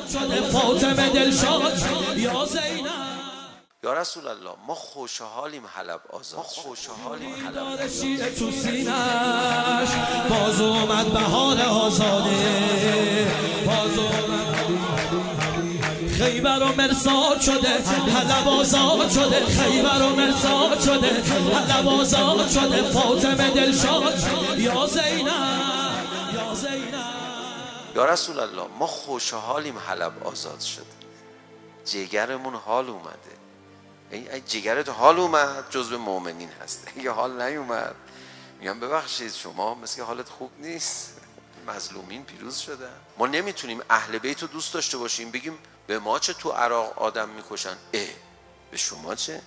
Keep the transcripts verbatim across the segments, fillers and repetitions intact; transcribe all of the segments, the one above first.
شده فاطمه دلشاد یا زینب. یا رسول الله ما خوشحالیم حلب آزاد، ما خوشحالیم حلب آزاد تو سینش باز اومد بهار آزاده، باز اومد خیبر و مرصاد شده حلب آزاد شده، خیبر و مرصاد شده حلب آزاد شده فاطمه دلشاد یا زینب یا زینب. یا رسول الله ما خوشحالیم حلب آزاد شده، جگرمون حال اومده. این جگرت حال اومد جزو مؤمنین هست، اگه حال نیومد میگم ببخشید شما مثل حالت خوب نیست، مظلومین پیروز شدن. ما نمیتونیم اهل بیت رو دوست داشته باشیم بگیم به ما چه تو عراق آدم میکشن، اه به شما چه؟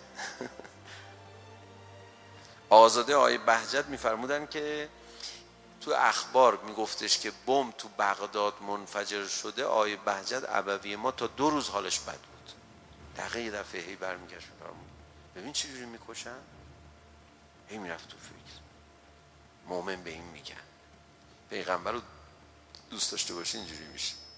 آزاده آیه بهجت میفرمودن که تو اخبار میگفتش که بمب تو بغداد منفجر شده، آیه بهجت ابوی ما تا دو روز حالش بد بود. دقیقه یه دفعه هی برمیگشت میفرمود ببین چی جوری میکشن، هی میرفت تو فکر. مومن به این میگن پیغمبر رو دوست داشته باشی اینجوری میشه.